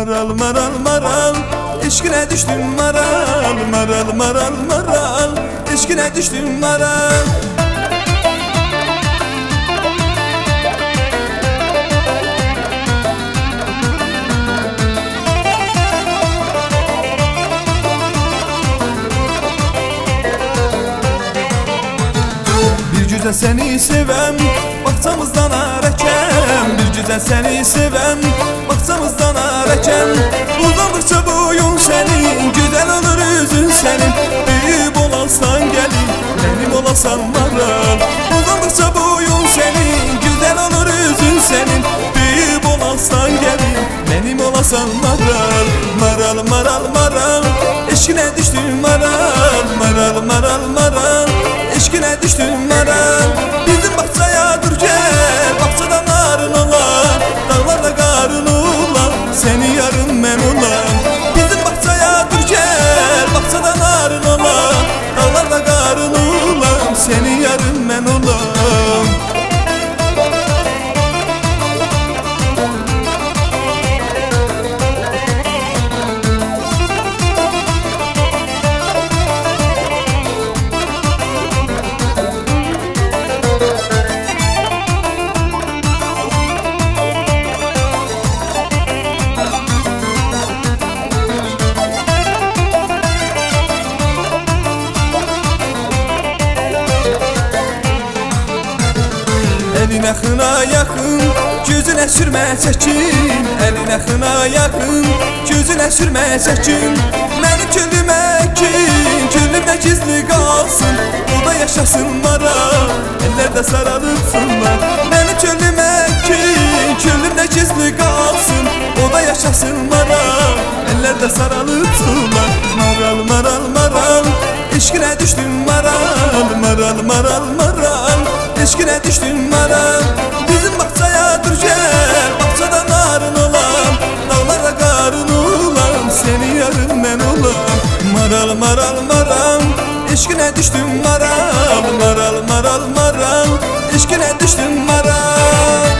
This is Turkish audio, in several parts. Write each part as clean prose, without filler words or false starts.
Maral maral maral, eşkine düştüm maral. Maral maral maral, eşkine düştüm maral. Bir güzel seni sevem, bakçamızdan arəkem. Bir güzel seni sevem, bakçamızdan arəkem. Uzandıkça boyun senin, güzel olur üzün senin. Büyük olarsan gelin, benim olasan maral. Uzandıkça boyun senin, güzel olur üzün senin. Büyük olarsan gelin, benim olasan maral. Maral maral maral, eşkine düştüm maral. Maral maral maral, eşkine düştüm maral. Bizim bahçaya dur gel, bahçada narın olan, dağlarda karın olan, seni yarın ben olan. Bizim bahçaya dur gel, bahçada narın olan, dağlarda karın olan, seni yarın ben olan. Eline xına yakın, gözüne sürmə çəkin. Eline xına yakın, gözüne sürmə çəkin. Mənim könlümə kin, könlümdə gizli qalsın. O da yaşasın maral, ellerde sarılıpsınlar. Mənim könlümə kin, könlümdə gizli qalsın. O da yaşasın maral, ellerde sarılıpsınlar. Maral maral maral, eşkine düştüm maral. Maral maral maral, eşkine düştüm maral. Bizim bahçaya dur gel, bahçada narın olan, dağlara karın olan, seni yarın ben olan. Maral maral maral, eşkine düştüm maral. Maral maral maral, eşkine düştüm maral.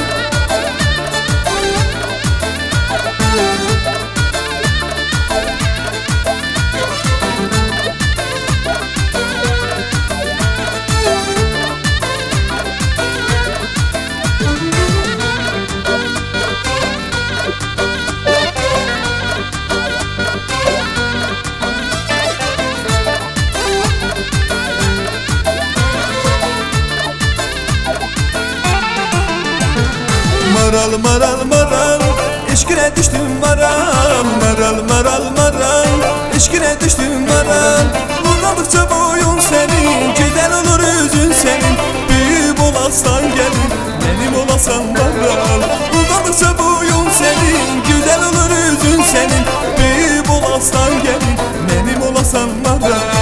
Maral maral maral, eşkine düştüm maral. Maral maral maral, eşkine düştüm maral. Uzandıkça boyun senin, güzel olur üzün senin. Büyük olarsan gelin, benim olasan maral. Uzandıkça boyun senin, güzel olur üzün senin. Büyük olarsan gelin, benim olasan maral.